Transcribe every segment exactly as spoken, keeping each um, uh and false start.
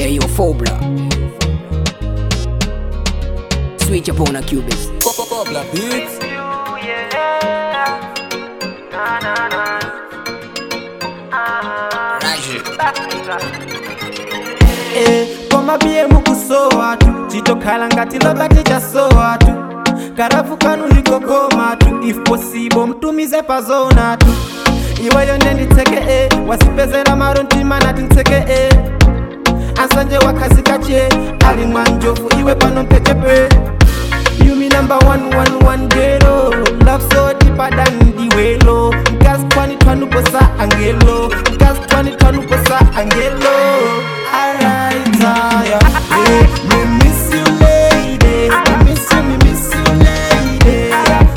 Hey yo, Phobla. Switch up on a cubist. Phobla beats. Eh, koma biye mukuso watu chitokhala ngati lobati chaso watu karafu kanu likogoma tu if possible mtumize pazona tu iweyo ndenditseke eh wasipezera maro ntima nati ntseke eh asanje wakazikache ali mwanjofu iwe pano mpechepe you me number one one one gero love so deeper than the welo mkazi twani twanu posa angelo mkazi twani twanu posa angelo alright yeah hey, me miss you lady me miss you me miss you lady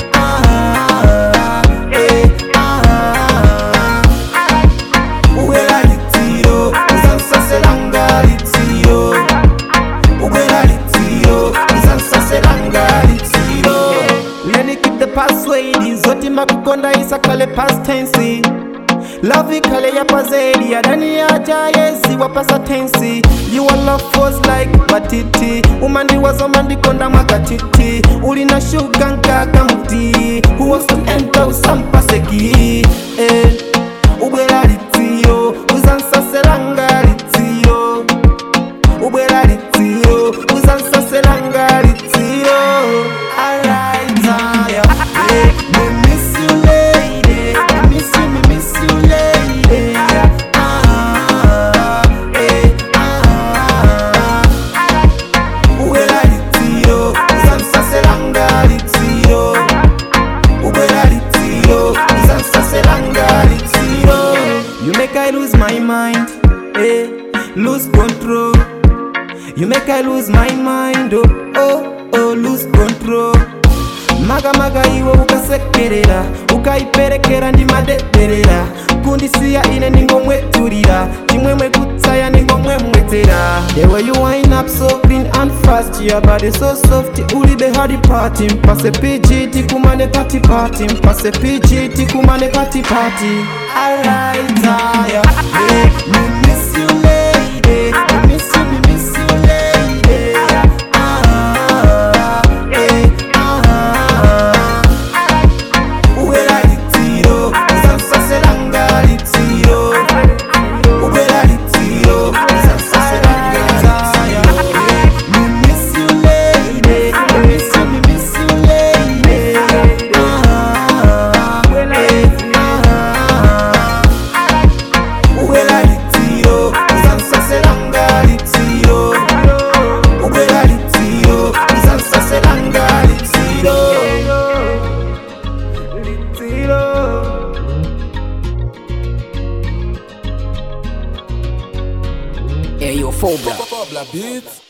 ah eh ah uwela litiro uzansa selanga litiro uwela litiro uzansa selanga litiro let me keep the password zoti makukonda isakale past tense love ikale ya pazedi ya dani ya jayezi wapasa tensi you are love force like matiti umandi wazo mandi konda makatiti ulina shuga nkaka mti who wants to enter usampaseki eh ubwela litiro uzansa selanga litiro ubwela litiro uzansa selanga litiro alright yeah eh me miss you lady me miss you me miss you lady ah eh ah ubwela litiro uzansa selanga litiro ubwela litiro uzansa selanga litiro you make I lose my mind eh lose control you make I lose my mind oh oh oh lose control maga maga iwe ukasekerera ukaiperekera ndi madeberera kundisiya ine ningomweturira chimwemwe kutsaya ningomwemwetera the way you wind up so clean and fast your body so soft uli the hard party mpase pgt kumane party party mpase pgt kumane party party alright yeah hey, me miss you lady me miss you me miss you lady ah eh ah ubwela litiro uzansa selanga litiro ubwela litiro uzansa selanga litiro me miss you lady me miss you me miss you lady ah eh ah ubwela litiro uzansa selanga litiro ubwela litiro uzansa selanga litiro litiro Hey yo, Phobla. Phobla beats.